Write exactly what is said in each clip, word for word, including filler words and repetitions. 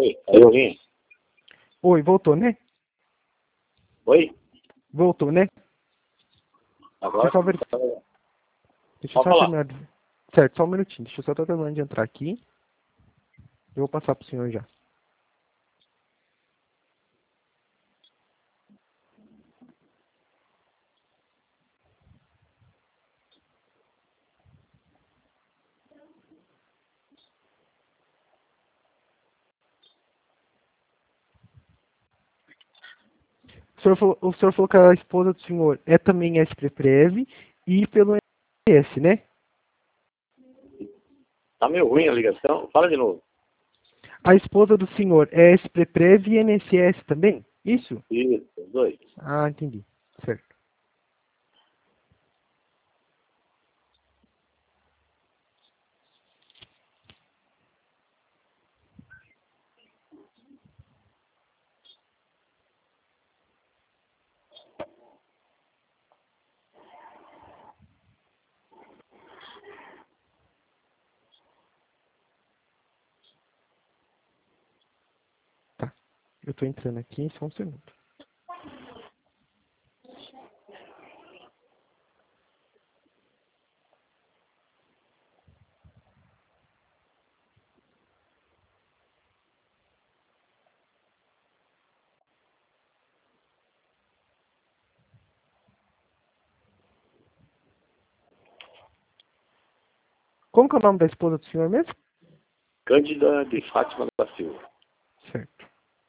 Oi, aí eu vim. Oi, voltou, né? Oi? Voltou, né? Deixa Agora eu só ver. Deixa eu pode só falar. terminar. de- Certo, só um minutinho. Deixa eu só estar terminando de entrar aqui. Eu vou passar pro senhor já. O senhor falou, o senhor falou que a esposa do senhor é também S P Prev e pelo I N S S, né? Tá meio ruim a ligação. Fala de novo. A esposa do senhor é S P Prev e I N S S também? Isso? Isso, os dois. Ah, entendi. Certo. Tá. Eu tô entrando aqui, só um segundo. Como que é o nome da esposa do senhor mesmo? Cândida de Fátima da Silva. Certo.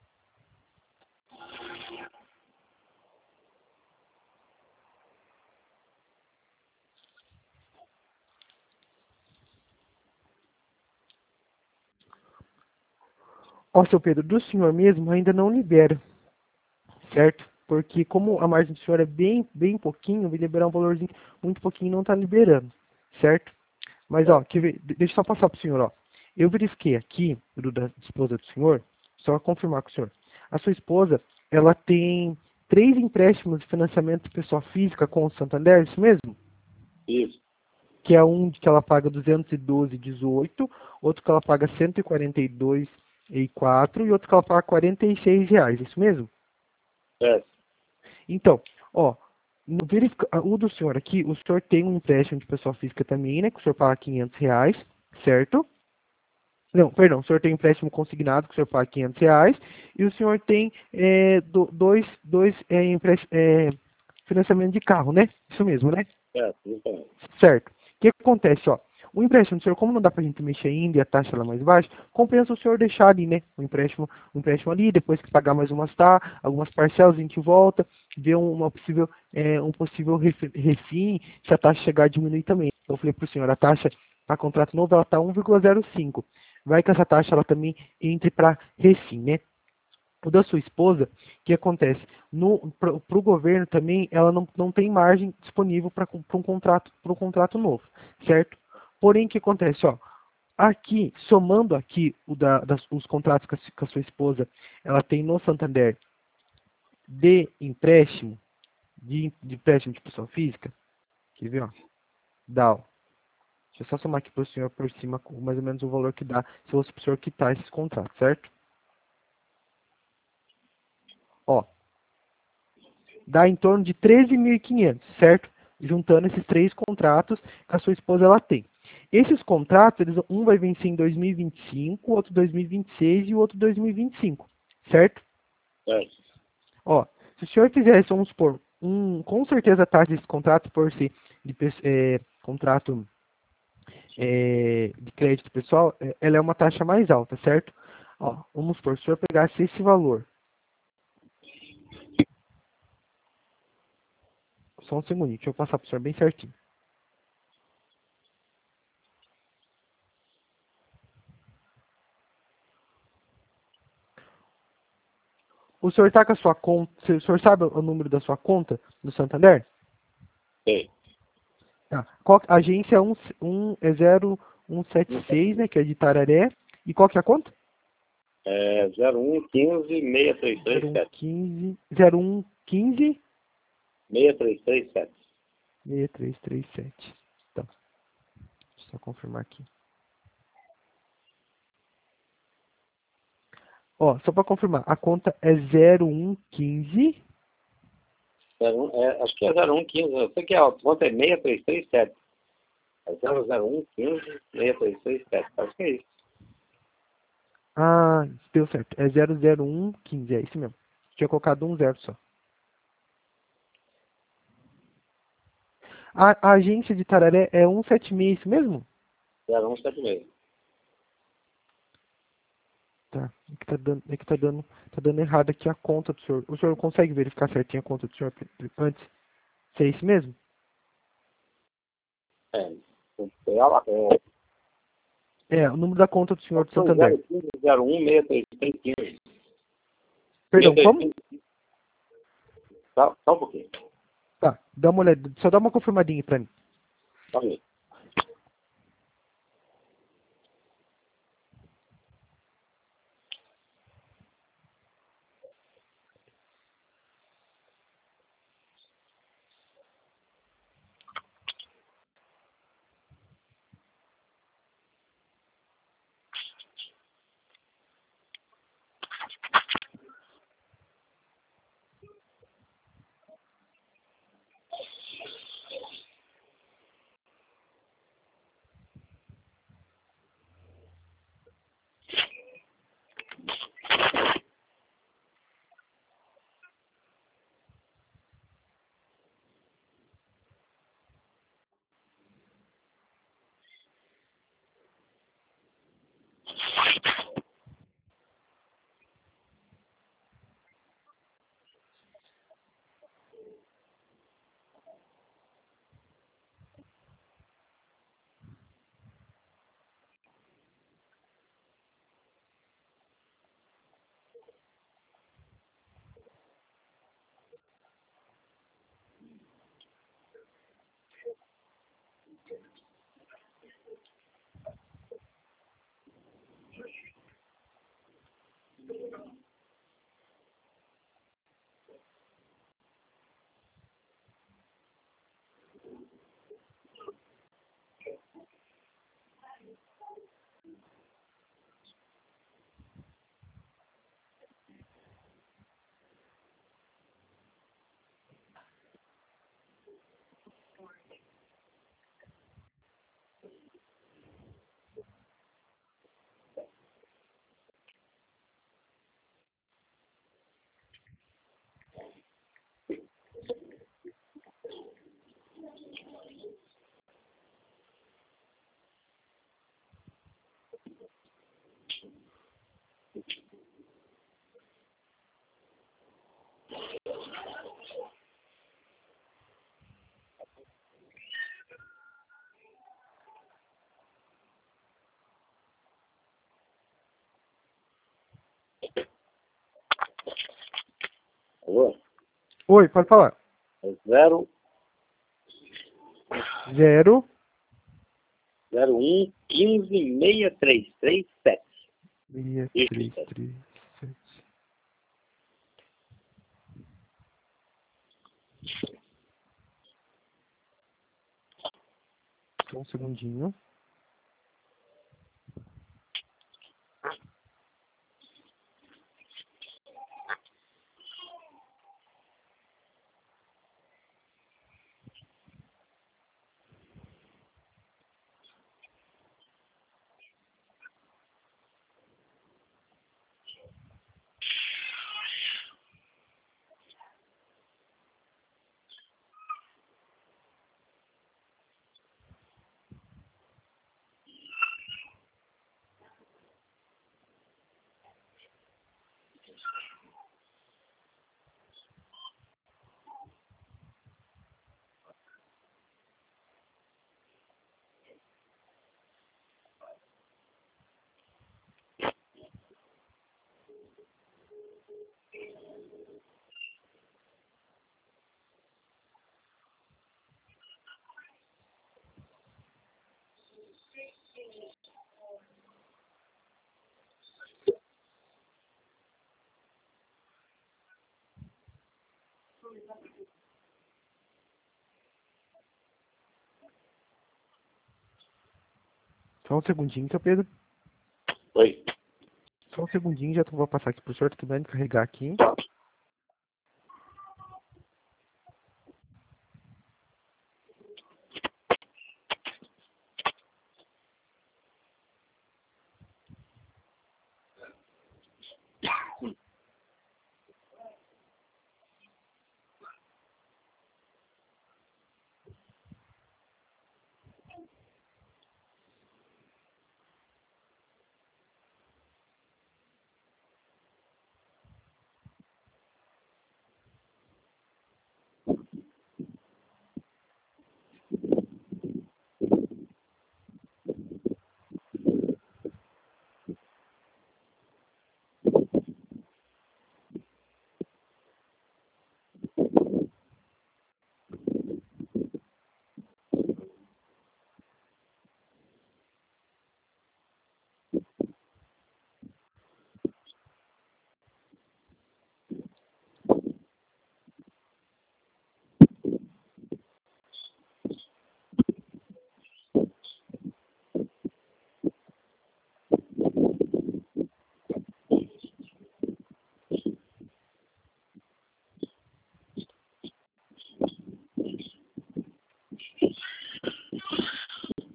Ó, seu Pedro, do senhor mesmo ainda não libera, certo? Porque como a margem do senhor é bem, bem pouquinho, vai liberar um valorzinho muito pouquinho e não está liberando, certo? Mas, ó, É. quer ver? De- deixa eu só passar para o senhor, ó. Eu verifiquei aqui, do, da esposa do senhor, só confirmar com o senhor. A sua esposa, ela tem três empréstimos de financiamento de pessoa física com o Santander, é isso mesmo? Isso. Que é um que ela paga duzentos e doze vírgula dezoito, outro que ela paga cento e quarenta e dois vírgula quatro e outro que ela paga quarenta e seis reais, é isso mesmo? É. Então, ó, no verifica- o do senhor aqui, o senhor tem um empréstimo de pessoa física também, né? Que o senhor paga quinhentos reais, certo? Não, perdão, o senhor tem um empréstimo consignado que o senhor paga quinhentos reais e o senhor tem é, do- dois, dois é, emprést- é, financiamento de carro, né? Isso mesmo, né? É, justamente. Certo. O que acontece, ó? O empréstimo do senhor, como não dá pra gente mexer ainda e a taxa lá mais baixa, compensa o senhor deixar ali, né? O empréstimo, o empréstimo ali, depois que pagar mais umas tá, algumas parcelas, a gente volta, vê um- uma possível, é, um possível ref- refim, se a taxa chegar a diminuir também. Então, eu falei pro senhor, a taxa para contrato novo, ela tá um vírgula zero cinco. Vai que essa taxa, ela também entre para refim, né? O da sua esposa, o que acontece? Para o governo também, ela não, não tem margem disponível para um contrato, para um contrato novo, certo? Porém, o que acontece? Ó, aqui, somando aqui o da, das, os contratos que a, que a sua esposa ela tem no Santander de empréstimo, de, de empréstimo de pessoa física, quer ver? Ó, dá, ó. Deixa eu só somar aqui para o senhor por cima mais ou menos o valor que dá se fosse para o senhor quitar esses contratos, certo? Ó, dá em torno de treze mil e quinhentos, certo? Juntando esses três contratos que a sua esposa ela tem. Esses contratos, eles, um vai vencer em dois mil e vinte e cinco, o outro dois mil e vinte e seis e o outro dois mil e vinte e cinco, certo? É. Ó, se o senhor fizesse, vamos supor, um, com certeza a taxa desse contrato, por ser de, é, contrato é, de crédito pessoal, é, ela é uma taxa mais alta, certo? Ó, vamos supor, se o senhor pegasse esse valor, só um segundinho, deixa eu passar para o senhor bem certinho. O senhor está com a sua conta, o senhor sabe o número da sua conta do Santander? Sei. Tá. Qual, a agência é, um, um, é zero um sete seis, né, que é de Tararé. E qual que é a conta? É zero um quinze seis três três sete. zero um quinze seis três três sete. seis três três sete. Tá. Deixa eu só confirmar aqui. Ó, só para confirmar, a conta é zero um quinze. zero um, é, acho que é zero um quinze. Eu sei que a conta é seis três três sete. É zero zero um quinze seis três três sete. Acho que é isso. Ah, deu certo. É zero zero um quinze, é isso mesmo. Tinha colocado um zero só. A, a agência de Tararé é cento e setenta e seis, isso mesmo? zero um sete seis. Tá. É que tá dando, é que tá dando, tá dando errado aqui a conta do senhor. O senhor consegue verificar certinho a conta do senhor antes? Se é isso mesmo? É. Tem ela, é, É, o número da conta do senhor de são Santander. zero um cinco zero um seis três três quinze. Perdão, como? seis três três. Só, só um pouquinho. Tá, dá uma olhada, só dá uma confirmadinha aí pra mim. Só um minuto. Alô? Oi, pode falar. É zero Zero. zero um quinze seis três três sete. seis, três, Isso. três, sete. Só um segundinho. Só um segundinho, seu Pedro. Oi. Só um segundinho, já vou passar aqui pro senhor, tá terminando de carregar aqui.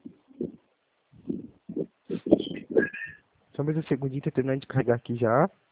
Só mais um segundinho, tá terminando de carregar aqui já.